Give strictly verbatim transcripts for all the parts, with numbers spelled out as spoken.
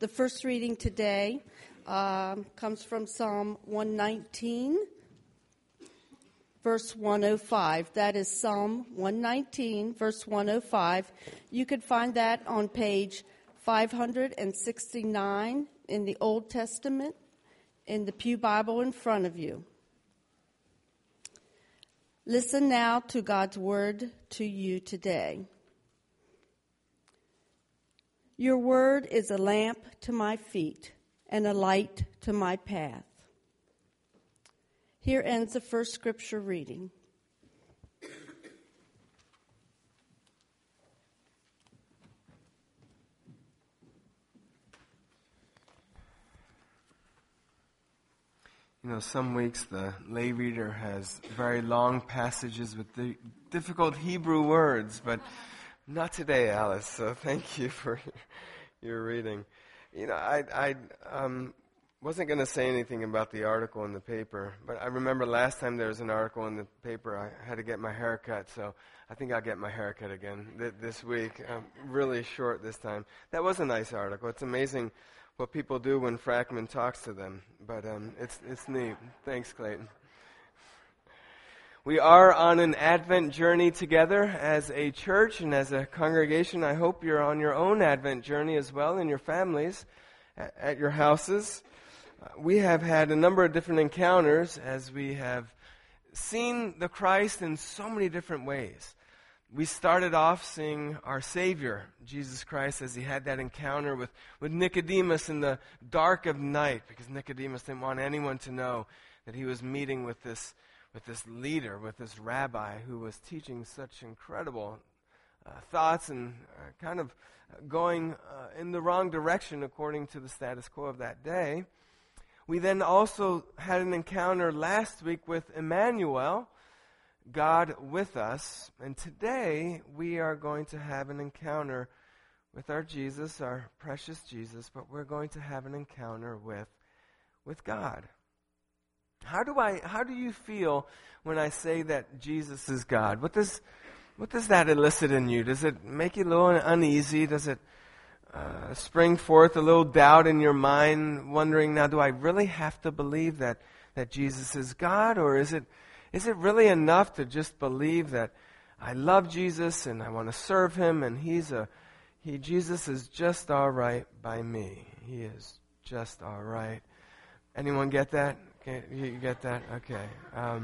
The first reading today um, comes from Psalm one nineteen, verse one oh five. That is Psalm one nineteen, verse one oh five. You can find that on page five sixty-nine in the Old Testament in the Pew Bible in front of you. Listen now to God's word to you today. Your word is a lamp to my feet and a light to my path. Here ends the first scripture reading. You know, some weeks the lay reader has very long passages with the difficult Hebrew words, but not today, Alice, so thank you for your reading. You know, I, I um, wasn't going to say anything about the article in the paper, but I remember last time there was an article in the paper, I had to get my hair cut, so I think I'll get my hair cut again th- this week. Um, really short this time. That was a nice article. It's amazing what people do when Frackman talks to them, but um, it's it's neat. Thanks, Clayton. We are on an Advent journey together as a church and as a congregation. I hope you're on your own Advent journey as well in your families, at, at your houses. Uh, we have had a number of different encounters as we have seen the Christ in so many different ways. We started off seeing our Savior, Jesus Christ, as he had that encounter with, with Nicodemus in the dark of night, because Nicodemus didn't want anyone to know that he was meeting with this with this leader, with this rabbi who was teaching such incredible uh, thoughts and uh, kind of going uh, in the wrong direction according to the status quo of that day. We then also had an encounter last week with Emmanuel, God with us, and today we are going to have an encounter with our Jesus, our precious Jesus, but we're going to have an encounter with with God. How do I how do you feel when I say that Jesus is God? What does what does that elicit in you? Does it make you a little uneasy? Does it uh, spring forth a little doubt in your mind, wondering, now do I really have to believe that that Jesus is God, or is it Is it really enough to just believe that I love Jesus and I want to serve him and he's a he Jesus is just all right by me. He is just all right. Anyone get that? Okay, you get that? Okay. Um,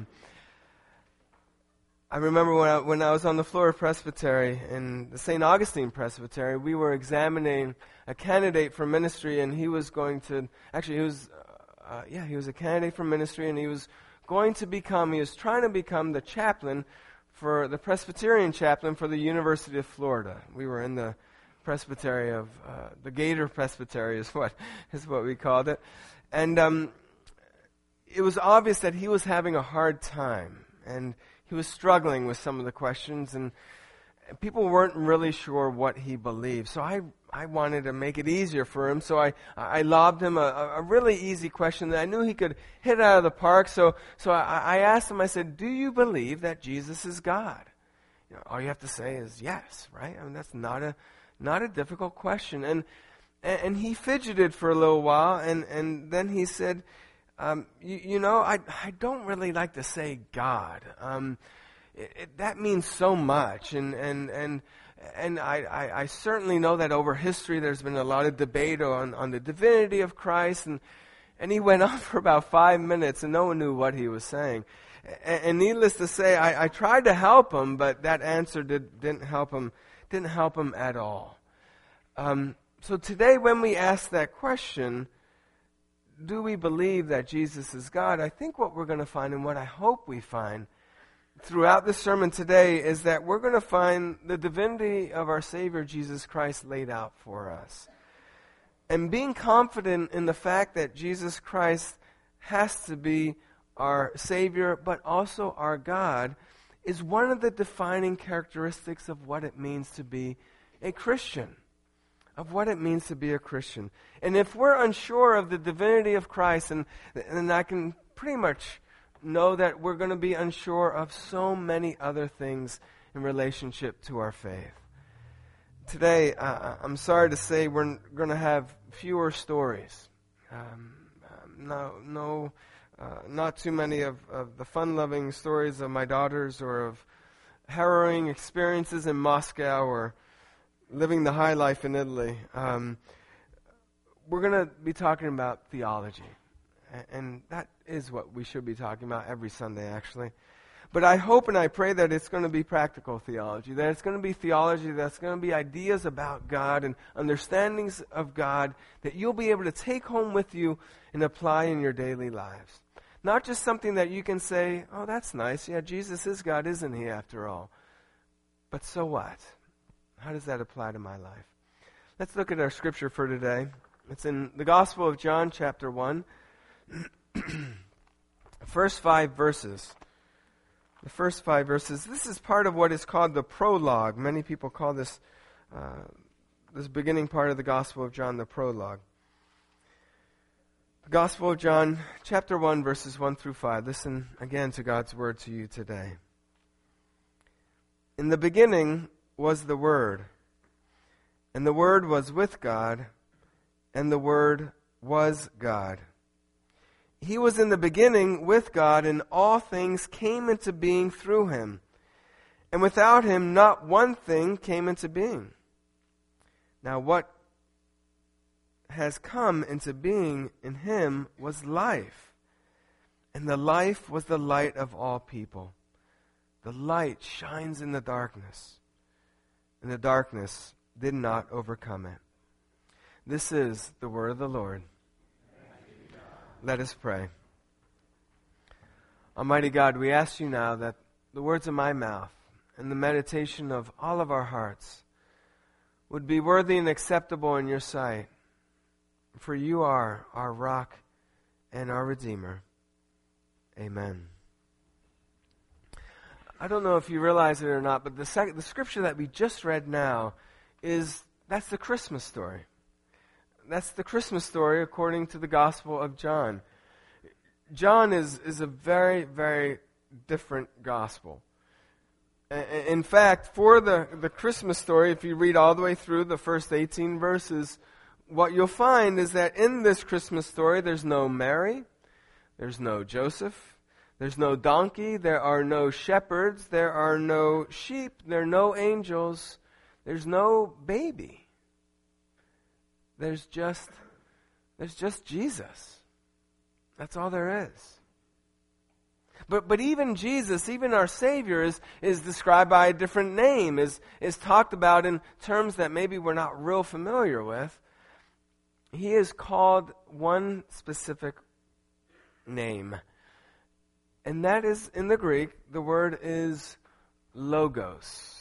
I remember when I, when I was on the floor of Presbytery in the Saint Augustine Presbytery, we were examining a candidate for ministry, and he was going to actually he was uh, uh, yeah he was a candidate for ministry, and he was going to become, he was trying to become the chaplain for the Presbyterian chaplain for the University of Florida. We were in the Presbytery of, uh, the Gator Presbytery is what, is what we called it. And um, it was obvious that he was having a hard time, and he was struggling with some of the questions, and people weren't really sure what he believed. So I I wanted to make it easier for him, so I, I lobbed him a, a really easy question that I knew he could hit out of the park. So so I, I asked him, I said, do you believe that Jesus is God? You know, all you have to say is yes, right? I mean, that's not a not a difficult question. And and, and he fidgeted for a little while, and, and then he said, um, you, you know, I, I don't really like to say God. Um, it, it, that means so much, and and and And I, I, I certainly know that over history there's been a lot of debate on, on the divinity of Christ. And, and he went on for about five minutes and no one knew what he was saying. And, and needless to say, I, I tried to help him, but that answer did, didn't help him, didn't help him at all. Um, so today when we ask that question, do we believe that Jesus is God? I think what we're going to find, and what I hope we find throughout this sermon today, is that we're going to find the divinity of our Savior Jesus Christ laid out for us. And being confident in the fact that Jesus Christ has to be our Savior, but also our God, is one of the defining characteristics of what it means to be a Christian. Of what it means to be a Christian. And if we're unsure of the divinity of Christ, and, and I can pretty much know that we're going to be unsure of so many other things in relationship to our faith. today, uh, I'm sorry to say, we're going to have fewer stories. Um, um, no, no, uh, not too many of, of the fun-loving stories of my daughters or of harrowing experiences in Moscow or living the high life in Italy. Um, we're going to be talking about theology. And that is what we should be talking about every Sunday, actually. But I hope and I pray that it's going to be practical theology, that it's going to be theology that's going to be ideas about God and understandings of God that you'll be able to take home with you and apply in your daily lives. Not just something that you can say, oh, that's nice. Yeah, Jesus is God, isn't he, after all? But so what? How does that apply to my life? Let's look at our scripture for today. It's in the Gospel of John, chapter one. First five verses. The first five verses. This is part of what is called the prologue. Many people call this uh, this beginning part of the Gospel of John the prologue. The Gospel of John, chapter one, verses one through five. Listen again to God's word to you today. In the beginning was the Word, and the Word was with God, and the Word was God. He was in the beginning with God, and all things came into being through him. And without him, not one thing came into being. Now what has come into being in him was life. And the life was the light of all people. The light shines in the darkness, and the darkness did not overcome it. This is the word of the Lord. Let us pray. Almighty God, we ask you now that the words of my mouth and the meditation of all of our hearts would be worthy and acceptable in your sight. For you are our rock and our Redeemer. Amen. I don't know if you realize it or not, but the, sec- the scripture that we just read now is, that's the Christmas story. That's the Christmas story according to the Gospel of John. John is, is a very, very different gospel. In fact, for the, the Christmas story, if you read all the way through the first eighteen verses, what you'll find is that in this Christmas story, there's no Mary, there's no Joseph, there's no donkey, there are no shepherds, there are no sheep, there are no angels, there's no baby. There's just, there's just Jesus. That's all there is. But but even Jesus, even our Savior, is, is described by a different name, is, is talked about in terms that maybe we're not real familiar with. He is called one specific name. And that is, in the Greek, the word is logos.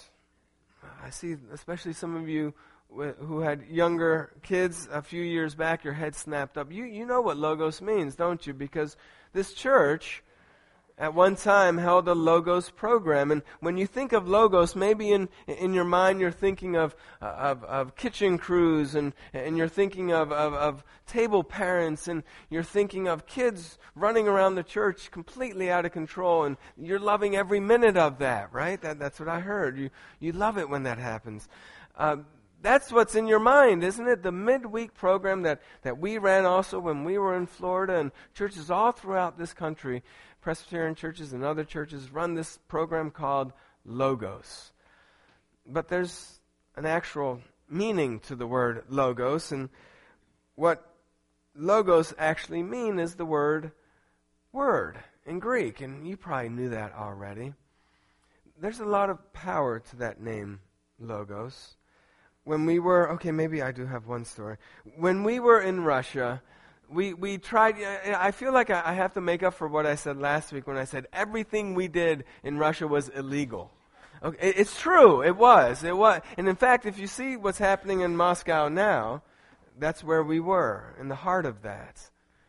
I see especially some of you who had younger kids a few years back, your head snapped up. You you know what logos means, don't you? Because this church at one time held a Logos program. And when you think of Logos, maybe in in your mind you're thinking of of, of kitchen crews, and, and you're thinking of, of, of table parents, and you're thinking of kids running around the church completely out of control, and you're loving every minute of that, right? That, that's what I heard. You, you love it when that happens. Uh, That's what's in your mind, isn't it? The midweek program that, that we ran also when we were in Florida, and churches all throughout this country, Presbyterian churches and other churches, run this program called Logos. But there's an actual meaning to the word Logos, and what Logos actually mean is the word word in Greek, and you probably knew that already. There's a lot of power to that name, Logos. When we were, okay, maybe I do have one story. When we were in Russia, we, we tried, I feel like I have to make up for what I said last week when I said everything we did in Russia was illegal. Okay, it's true, it was, it was. And in fact, if you see what's happening in Moscow now, that's where we were, in the heart of that.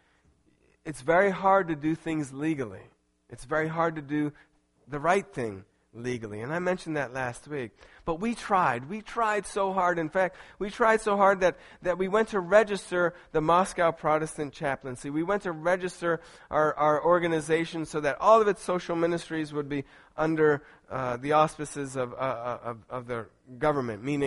It's very hard to do things legally. It's very hard to do the right thing legally. And I mentioned that last week. But we tried. We tried so hard. In fact, we tried so hard that, that we went to register the Moscow Protestant Chaplaincy. We went to register our, our organization so that all of its social ministries would be under uh, the auspices of, uh, of, of the government, meaning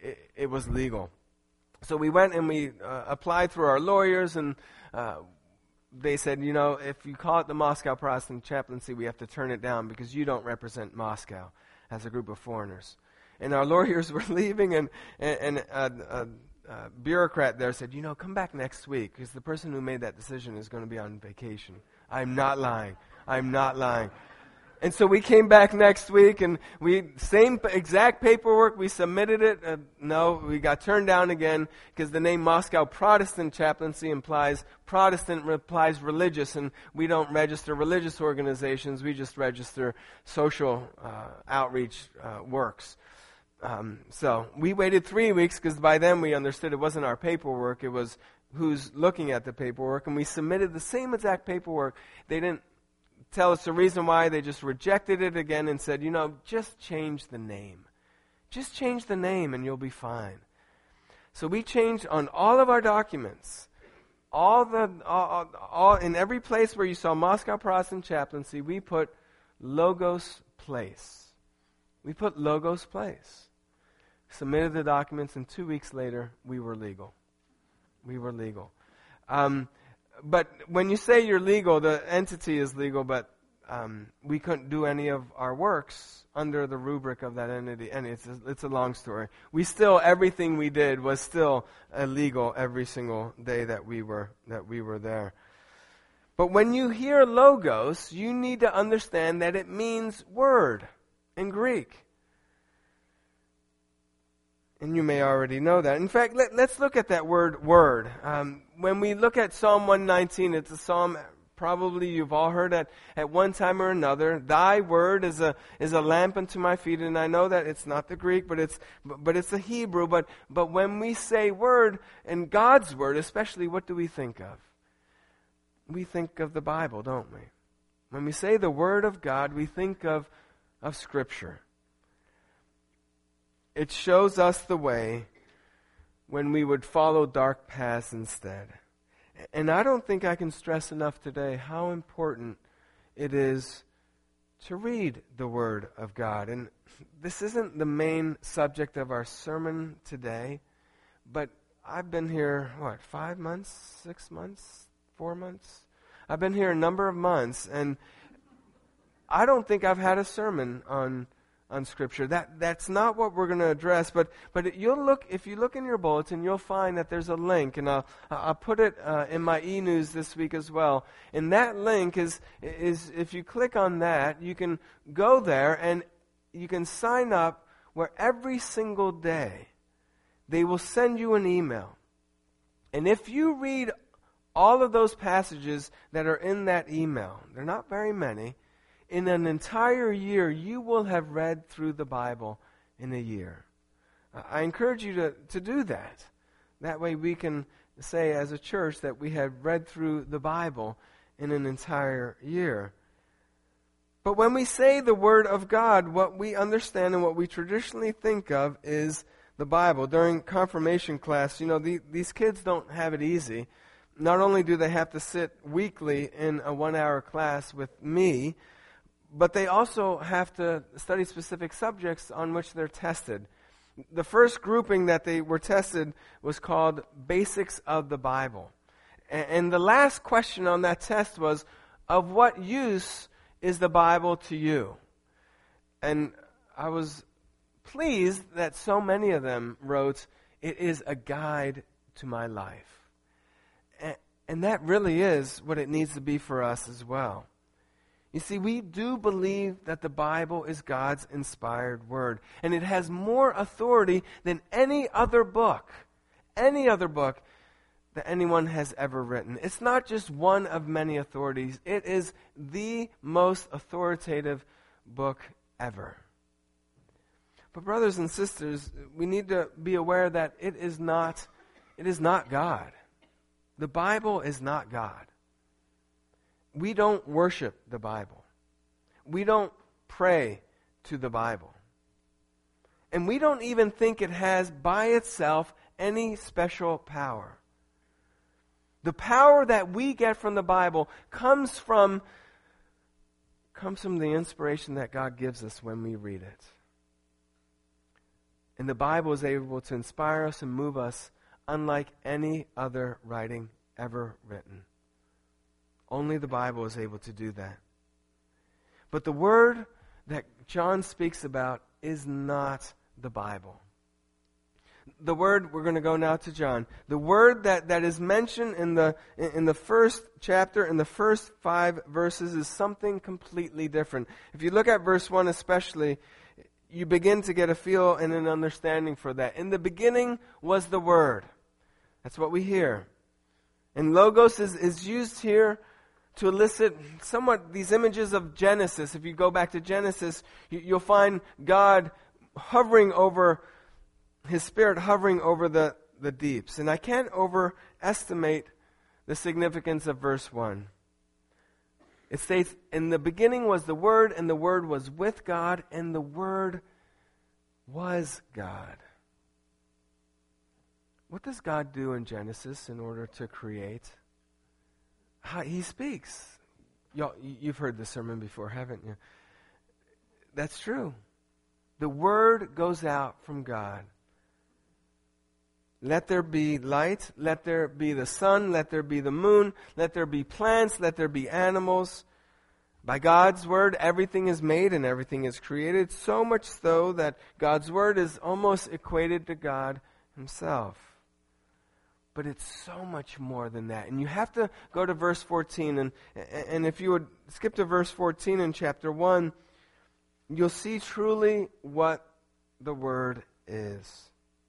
it, it was legal. So we went and we uh, applied through our lawyers, and uh, they said, you know, if you call it the Moscow Protestant Chaplaincy, we have to turn it down because you don't represent Moscow as a group of foreigners. And our lawyers were leaving, and, and, and a, a, a bureaucrat there said, you know, come back next week because the person who made that decision is going to be on vacation. I'm not lying. I'm not lying. And so we came back next week, and we same exact paperwork. We submitted it. Uh, no, we got turned down again because the name Moscow Protestant Chaplaincy implies Protestant implies religious, and we don't register religious organizations. We just register social uh, outreach uh, works. Um, so we waited three weeks because by then we understood it wasn't our paperwork. It was who's looking at the paperwork, and we submitted the same exact paperwork. They didn't tell us the reason why. They just rejected it again and said, you know, just change the name. Just change the name and you'll be fine. So we changed on all of our documents, all the, all, all in every place where you saw Moscow Protestant Chaplaincy, we put Logos Place. We put Logos Place. Submitted the documents, and two weeks later, we were legal. We were legal. Um, But when you say you're legal, the entity is legal, but um, we couldn't do any of our works under the rubric of that entity. And it's a, it's a long story. We still, everything we did was still illegal every single day that we were that we were there. But when you hear logos, you need to understand that it means word in Greek. And you may already know that. In fact, let, let's look at that word, word. Um, when we look at Psalm one nineteen, it's a psalm probably you've all heard at, at one time or another. Thy word is a is a lamp unto my feet. And I know that it's not the Greek, but it's but it's the Hebrew. But but when we say word, and God's word especially, what do we think of? We think of the Bible, don't we? When we say the word of God, we think of of Scripture. It shows us the way when we would follow dark paths instead. And I don't think I can stress enough today how important it is to read the Word of God. And this isn't the main subject of our sermon today, but I've been here, what, five months, six months, four months? I've been here a number of months, and I don't think I've had a sermon on on Scripture. That that's not what we're going to address, but but you'll look if you look in your bulletin, you'll find that there's a link, and I'll I'll put it uh, in my e-news this week as well. And that link is is if you click on that, you can go there and you can sign up where every single day they will send you an email. And if you read all of those passages that are in that email, they're not very many. In an entire year, you will have read through the Bible in a year. I encourage you to, to do that. That way we can say as a church that we have read through the Bible in an entire year. But when we say the Word of God, what we understand and what we traditionally think of is the Bible. During confirmation class, you know, the, these kids don't have it easy. Not only do they have to sit weekly in a one-hour class with me, but they also have to study specific subjects on which they're tested. The first grouping that they were tested was called Basics of the Bible. And the last question on that test was, of what use is the Bible to you? And I was pleased that so many of them wrote, it is a guide to my life. And that really is what it needs to be for us as well. You see, we do believe that the Bible is God's inspired word. And it has more authority than any other book, any other book that anyone has ever written. It's not just one of many authorities. It is the most authoritative book ever. But brothers and sisters, we need to be aware that it is not, it is not God. The Bible is not God. We don't worship the Bible. We don't pray to the Bible. And we don't even think it has by itself any special power. The power that we get from the Bible comes from, comes from the inspiration that God gives us when we read it. And the Bible is able to inspire us and move us unlike any other writing ever written. Only the Bible is able to do that. But the word that John speaks about is not the Bible. The word, we're going to go now to John. The word that, that is mentioned in the in the first chapter, in the first five verses, is something completely different. If you look at verse one especially, you begin to get a feel and an understanding for that. In the beginning was the Word. That's what we hear. And logos is, is used here to elicit somewhat these images of Genesis. If you go back to Genesis, you, you'll find God hovering over, His Spirit hovering over the, the deeps. And I can't overestimate the significance of verse one. It states, in the beginning was the Word, and the Word was with God, and the Word was God. What does God do in Genesis in order to create? How, he speaks. Y'all, you've heard this sermon before, haven't you? That's true. The Word goes out from God. Let there be light, let there be the sun, let there be the moon, let there be plants, let there be animals. By God's word, everything is made and everything is created, so much so that God's word is almost equated to God Himself. But it's so much more than that. And you have to go to verse fourteen, and, and if you would skip to verse fourteen in chapter one, you'll see truly what the Word is.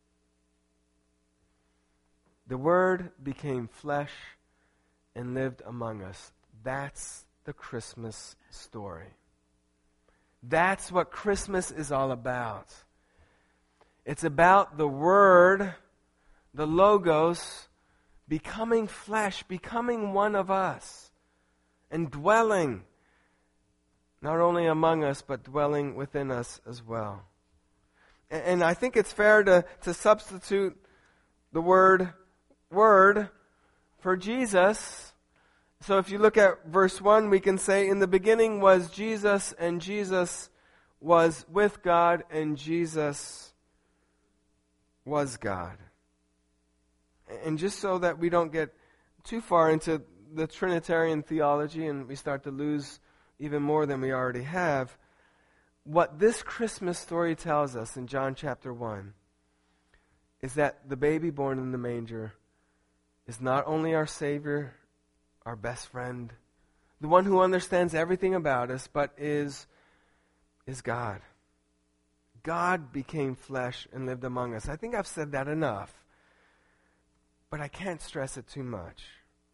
The Word became flesh and lived among us. That's the Christmas story. That's what Christmas is all about. It's about the Word, the Logos, becoming flesh, becoming one of us, and dwelling not only among us, but dwelling within us as well. And, and I think it's fair to, to substitute the word Word for Jesus. So if you look at verse one, we can say, in the beginning was Jesus, and Jesus was with God, and Jesus was God. And just so that we don't get too far into the Trinitarian theology and we start to lose even more than we already have, what this Christmas story tells us in John chapter one is that the baby born in the manger is not only our Savior, our best friend, the one who understands everything about us, but is, is God. God became flesh and lived among us. I think I've said that enough, but I can't stress it too much.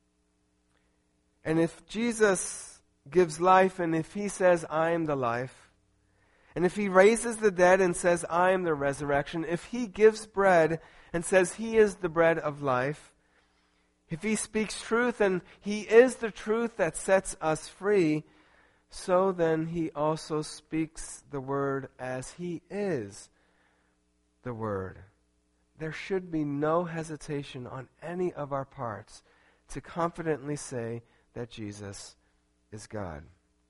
And if Jesus gives life, and if He says, I am the life, and if He raises the dead and says, I am the resurrection, if He gives bread and says He is the bread of life, if He speaks truth and He is the truth that sets us free, so then He also speaks the Word as He is the Word. There should be no hesitation on any of our parts to confidently say that Jesus is God.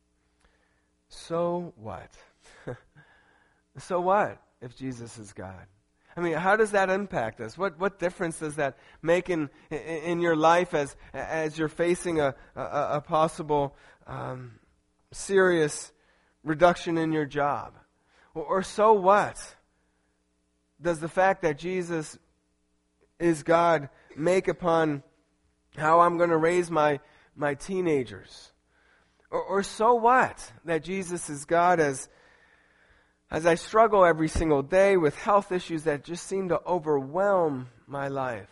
So what? So what if Jesus is God? I mean, how does that impact us? What what difference does that make in in, in your life as as you're facing a a, a possible um, serious reduction in your job? Or, or so what does the fact that Jesus is God make upon how I'm going to raise my my teenagers? Or, or so what that Jesus is God as As I struggle every single day with health issues that just seem to overwhelm my life?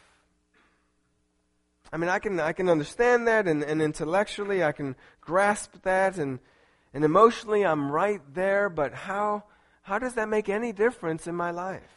I mean, I can I can understand that, and, and intellectually I can grasp that, and and emotionally I'm right there, but how how does that make any difference in my life?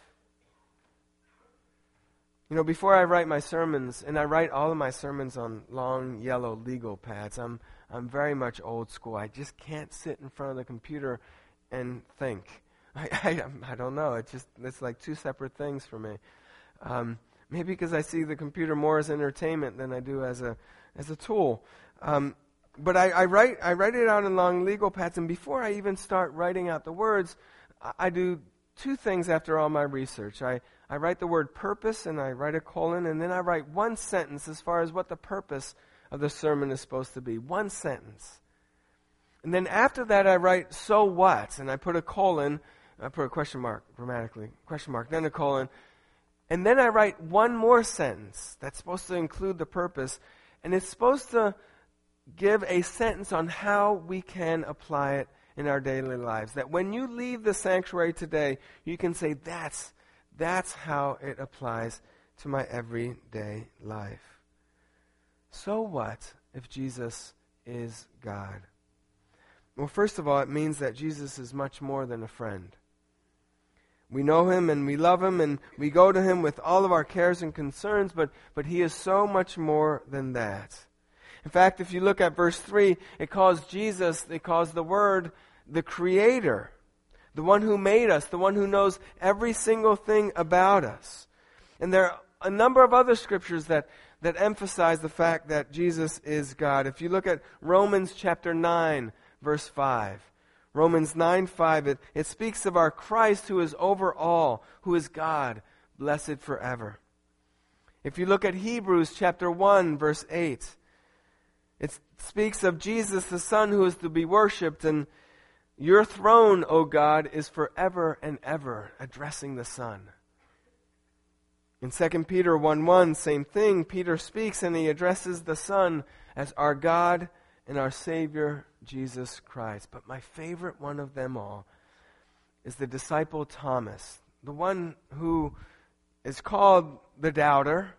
You know, before I write my sermons, and I write all of my sermons on long yellow legal pads, I'm I'm very much old school. I just can't sit in front of the computer and think. I, I, I don't know. It's just it's like two separate things for me. Um, maybe because I see the computer more as entertainment than I do as a as a tool. Um, but I, I write I write it out in long legal pads, and before I even start writing out the words, I, I do two things after all my research. I, I write the word purpose, and I write a colon, and then I write one sentence as far as what the purpose of the sermon is supposed to be. One sentence. And then after that, I write, so what? And I put a colon, I put a question mark, grammatically, question mark, then a colon. And then I write one more sentence that's supposed to include the purpose, and it's supposed to give a sentence on how we can apply it in our daily lives. That when you leave the sanctuary today, you can say, that's, that's how it applies to my everyday life. So what if Jesus is God? Well, first of all, it means that Jesus is much more than a friend. We know him and we love him and we go to him with all of our cares and concerns, but, but he is so much more than that. In fact, if you look at verse three, it calls Jesus, it calls the Word, the Creator, the one who made us, the one who knows every single thing about us. And there are a number of other scriptures that, that emphasize the fact that Jesus is God. If you look at Romans chapter nine, verse five, Romans nine five, it, it speaks of our Christ who is over all, who is God, blessed forever. If you look at Hebrews chapter one, verse eight, it speaks of Jesus, the Son, who is to be worshipped, and your throne, O God, is forever and ever, addressing the Son. In Second Peter one one, same thing. Peter speaks and he addresses the Son as our God and our Savior, Jesus Christ. But my favorite one of them all is the disciple Thomas, the one who is called the doubter.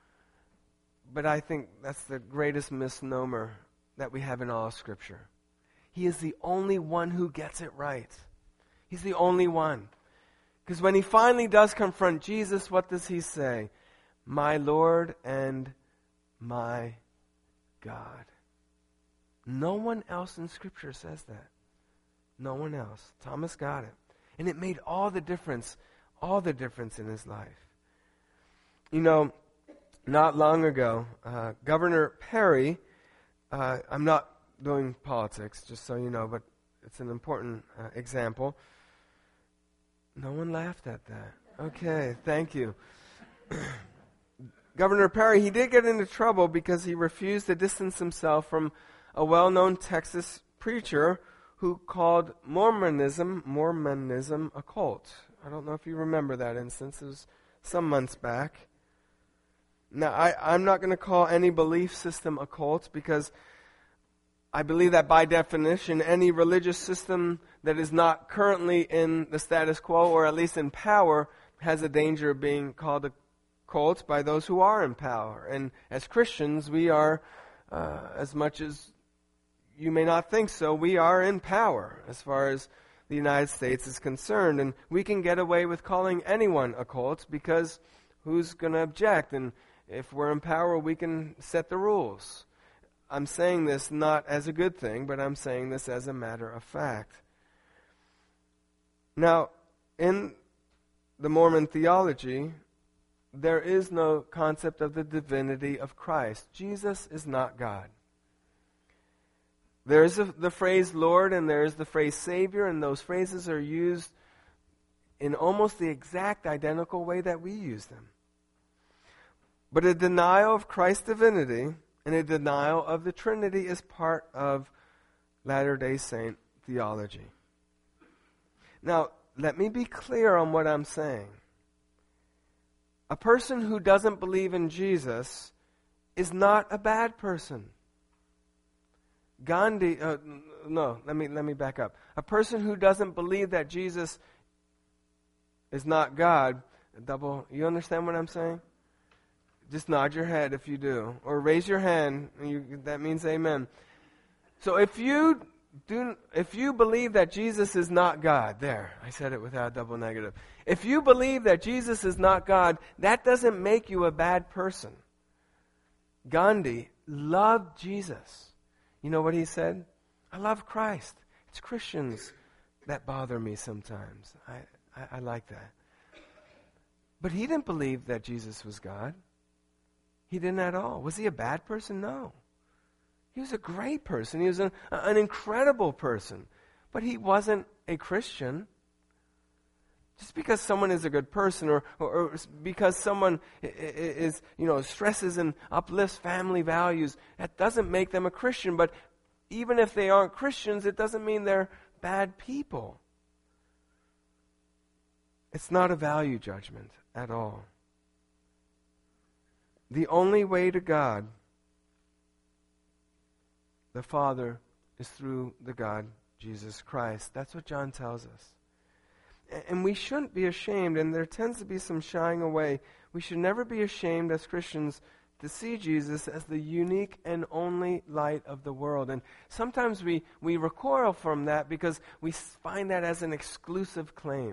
But I think that's the greatest misnomer that we have in all of Scripture. He is the only one who gets it right. He's the only one. Because when he finally does confront Jesus, what does he say? My Lord and my God. No one else in Scripture says that. No one else. Thomas got it. And it made all the difference, all the difference in his life. You know, not long ago, uh, Governor Perry, uh, I'm not doing politics, just so you know, but it's an important uh, example. No one laughed at that. Okay, thank you. Governor Perry, he did get into trouble because he refused to distance himself from a well-known Texas preacher who called Mormonism, Mormonism a cult. I don't know if you remember that instance. It was some months back. Now, I, I'm not going to call any belief system a cult because I believe that by definition, any religious system that is not currently in the status quo, or at least in power, has a danger of being called a cult by those who are in power. And as Christians, we are, uh, as much as you may not think so, we are in power as far as the United States is concerned. And we can get away with calling anyone a cult because who's going to object? And if we're in power, we can set the rules. I'm saying this not as a good thing, but I'm saying this as a matter of fact. Now, in the Mormon theology, there is no concept of the divinity of Christ. Jesus is not God. There is a, the phrase Lord and there is the phrase Savior, and those phrases are used in almost the exact identical way that we use them. But a denial of Christ's divinity and a denial of the Trinity is part of Latter-day Saint theology. Now, let me be clear on what I'm saying. A person who doesn't believe in Jesus is not a bad person. Gandhi, uh, no, let me let me back up. A person who doesn't believe that Jesus is not God, double, you understand what I'm saying? Just nod your head if you do. Or raise your hand. And you, that means amen. So if you do, if you believe that Jesus is not God, there, I said it without a double negative. If you believe that Jesus is not God, that doesn't make you a bad person. Gandhi loved Jesus. You know what he said? I love Christ. It's Christians that bother me sometimes. I, I, I like that. But he didn't believe that Jesus was God. He didn't at all. Was he a bad person? No. He was a great person. He was an, an incredible person. But he wasn't a Christian. Just because someone is a good person, or, or, or because someone is, you know, stresses and uplifts family values, that doesn't make them a Christian. But even if they aren't Christians, it doesn't mean they're bad people. It's not a value judgment at all. The only way to God, the Father, is through the God, Jesus Christ. That's what John tells us. And we shouldn't be ashamed, and there tends to be some shying away. We should never be ashamed as Christians to see Jesus as the unique and only light of the world. And sometimes we, we recoil from that because we find that as an exclusive claim.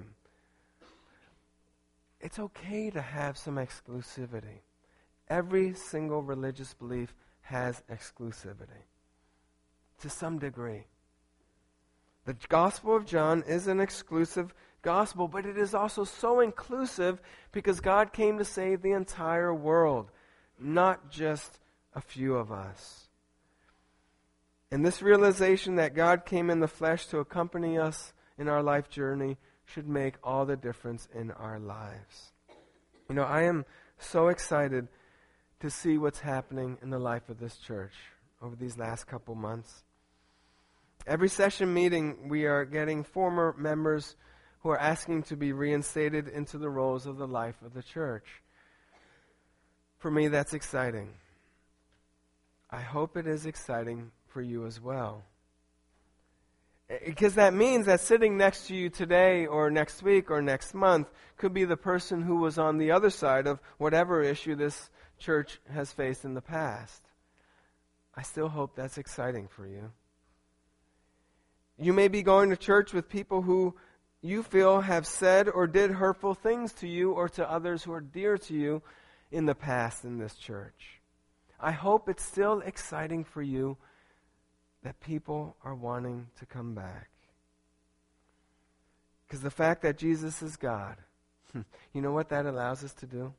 It's okay to have some exclusivity. Every single religious belief has exclusivity to some degree. The Gospel of John is an exclusive gospel, but it is also so inclusive because God came to save the entire world, not just a few of us. And this realization that God came in the flesh to accompany us in our life journey should make all the difference in our lives. You know, I am so excited to see what's happening in the life of this church over these last couple months. Every session meeting, we are getting former members who are asking to be reinstated into the roles of the life of the church. For me, that's exciting. I hope it is exciting for you as well. Because that means that sitting next to you today or next week or next month could be the person who was on the other side of whatever issue this church has faced in the past. I still hope that's exciting for you. You may be going to church with people who you feel have said or did hurtful things to you or to others who are dear to you in the past in this church. I hope it's still exciting for you that people are wanting to come back. Because the fact that Jesus is God, you know what that allows us to do?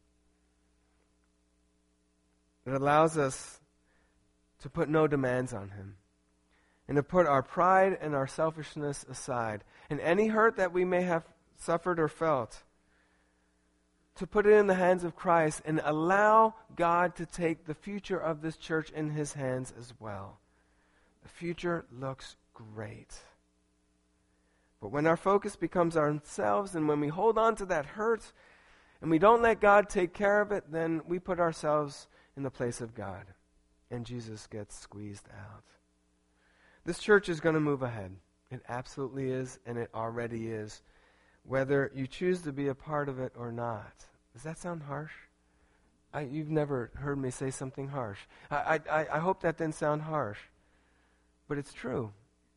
It allows us to put no demands on Him. And to put our pride and our selfishness aside. And any hurt that we may have suffered or felt, to put it in the hands of Christ and allow God to take the future of this church in His hands as well. The future looks great. But when our focus becomes ourselves and when we hold on to that hurt and we don't let God take care of it, then we put ourselves in the place of God. And Jesus gets squeezed out. This church is going to move ahead. It absolutely is, and it already is, whether you choose to be a part of it or not. Does that sound harsh? I, you've never heard me say something harsh. I, I, I hope that didn't sound harsh, but it's true.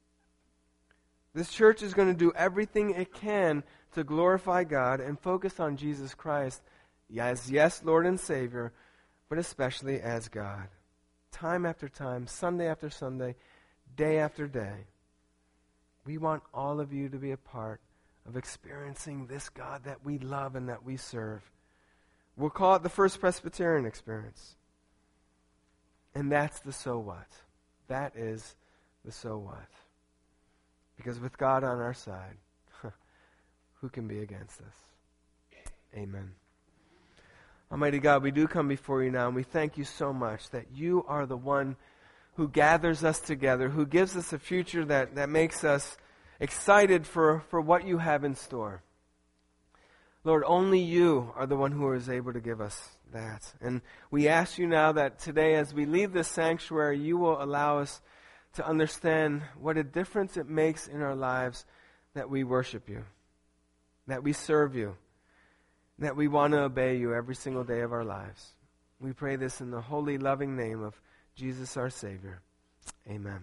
This church is going to do everything it can to glorify God and focus on Jesus Christ as, yes, Lord and Savior, but especially as God. Time after time, Sunday after Sunday, day after day, we want all of you to be a part of experiencing this God that we love and that we serve. We'll call it the First Presbyterian experience. And that's the so what. That is the so what. Because with God on our side, who can be against us? Amen. Almighty God, we do come before you now, and we thank you so much that you are the one who gathers us together, who gives us a future that, that makes us excited for, for what you have in store. Lord, only you are the one who is able to give us that. And we ask you now that today as we leave this sanctuary, you will allow us to understand what a difference it makes in our lives that we worship you, that we serve you, that we want to obey you every single day of our lives. We pray this in the holy, loving name of Jesus our Savior. Amen.